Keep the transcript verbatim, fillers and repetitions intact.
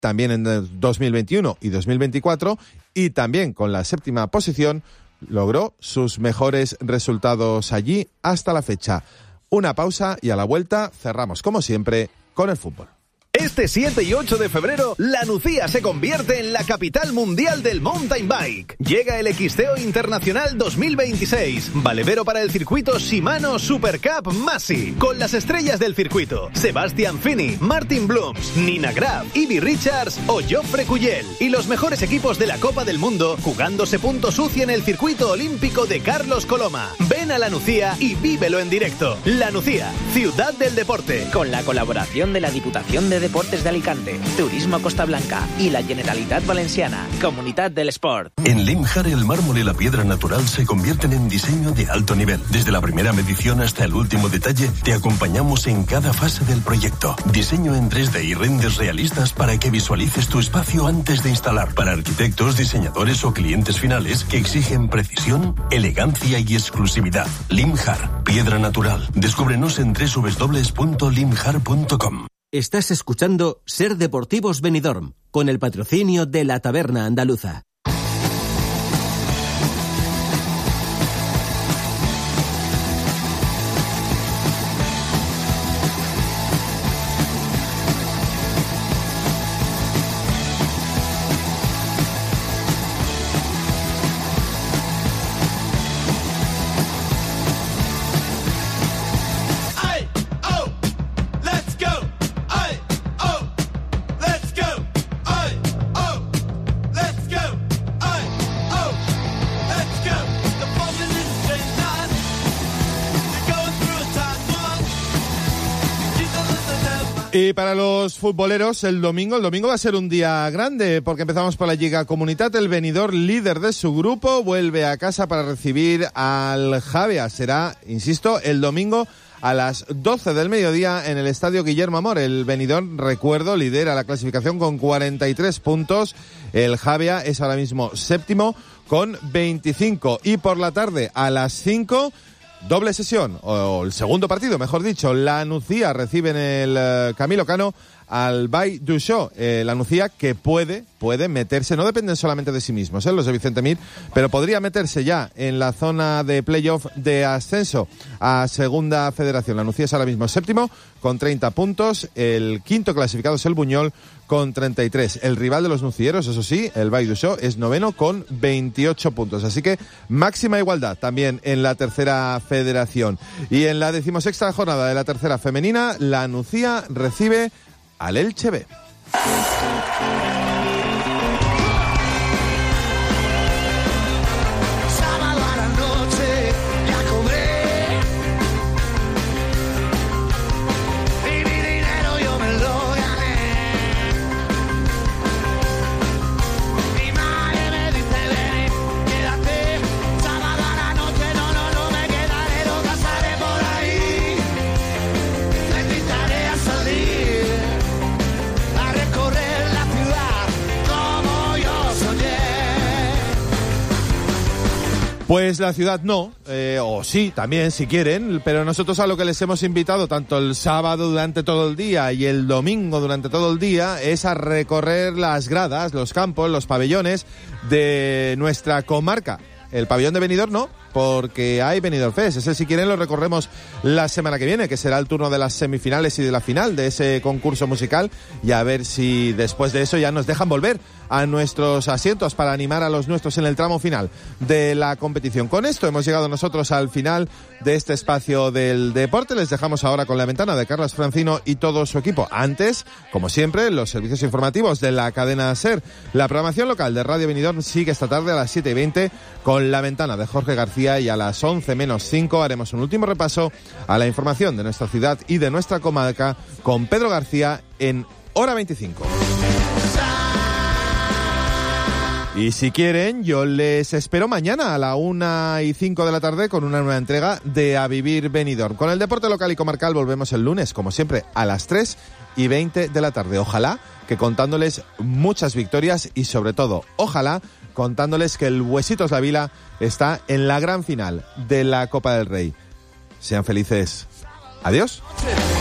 también en dos mil veintiuno y dos mil veinticuatro, y también con la séptima posición logró sus mejores resultados allí hasta la fecha. Una pausa y a la vuelta cerramos, como siempre, con el fútbol. Este siete y ocho de febrero, La Nucía se convierte en la capital mundial del mountain bike. Llega el Xteo Internacional dos mil veintiséis, valedero para el circuito Shimano Super Cup Masi, con las estrellas del circuito: Sebastian Finney, Martin Blums, Nina Graf, Ivy Richards o Joffre Cuyel, y los mejores equipos de la Copa del Mundo jugándose puntos U C I en el circuito olímpico de Carlos Coloma. Ven a La Nucía y vívelo en directo. La Nucía, ciudad del deporte. Con la colaboración de la Diputación de Deportes de Alicante, Turismo Costa Blanca y la Generalitat Valenciana, Comunidad del Sport. En Limjar el mármol y la piedra natural se convierten en diseño de alto nivel. Desde la primera medición hasta el último detalle, te acompañamos en cada fase del proyecto. Diseño en tres D y renders realistas para que visualices tu espacio antes de instalar. Para arquitectos, diseñadores o clientes finales que exigen precisión, elegancia y exclusividad. Limjar, piedra natural. Descúbrenos en doble u doble u doble u punto limjar punto com. Estás escuchando Ser Deportivos Benidorm, con el patrocinio de La Taberna Andaluza. Y para los futboleros, el domingo, el domingo va a ser un día grande, porque empezamos por la Lliga Comunitat. El Benidorm, líder de su grupo, vuelve a casa para recibir al Javea. Será, insisto, el domingo a las doce del mediodía en el estadio Guillermo Amor. El Benidorm, recuerdo, lidera la clasificación con cuarenta y tres puntos. El Javea es ahora mismo séptimo con veinticinco. Y por la tarde, a las cinco... doble sesión, o el segundo partido, mejor dicho. La Nucía recibe en el uh, Camilo Cano al Vall d'Uixó. Eh, la Nucía que puede, puede meterse, no dependen solamente de sí mismos, ¿eh? los de Vicente Mir, pero podría meterse ya en la zona de playoff de ascenso a Segunda Federación. La Nucía es ahora mismo séptimo con treinta puntos, el quinto clasificado es el Buñol con treinta y tres. El rival de los nucieros, eso sí, el Vall d'Uixó, es noveno con veintiocho puntos. Así que máxima igualdad también en la tercera federación. Y en la decimosexta jornada de la tercera femenina, la Nucía recibe al Elche B. Pues la ciudad no, eh, o sí, también si quieren, pero nosotros a lo que les hemos invitado tanto el sábado durante todo el día y el domingo durante todo el día es a recorrer las gradas, los campos, los pabellones de nuestra comarca. El pabellón de Benidorm no, porque hay Benidorm Fest. Ese, si quieren, lo recorremos la semana que viene, que será el turno de las semifinales y de la final de ese concurso musical, y a ver si después de eso ya nos dejan volver a nuestros asientos para animar a los nuestros en el tramo final de la competición. Con esto hemos llegado nosotros al final de este espacio del deporte. Les dejamos ahora con la ventana de Carlos Francino y todo su equipo. Antes, como siempre, los servicios informativos de la cadena SER. La programación local de Radio Benidorm sigue esta tarde a las siete y veinte con la ventana de Jorge García, y a las once menos cinco haremos un último repaso a la información de nuestra ciudad y de nuestra comarca con Pedro García en Hora veinticinco. Y si quieren, yo les espero mañana a la una y cinco de la tarde con una nueva entrega de A Vivir Benidorm. Con el deporte local y comarcal volvemos el lunes, como siempre, a las tres y veinte de la tarde. Ojalá que contándoles muchas victorias y, sobre todo, ojalá contándoles que el Huesitos La Vila está en la gran final de la Copa del Rey. Sean felices. Adiós.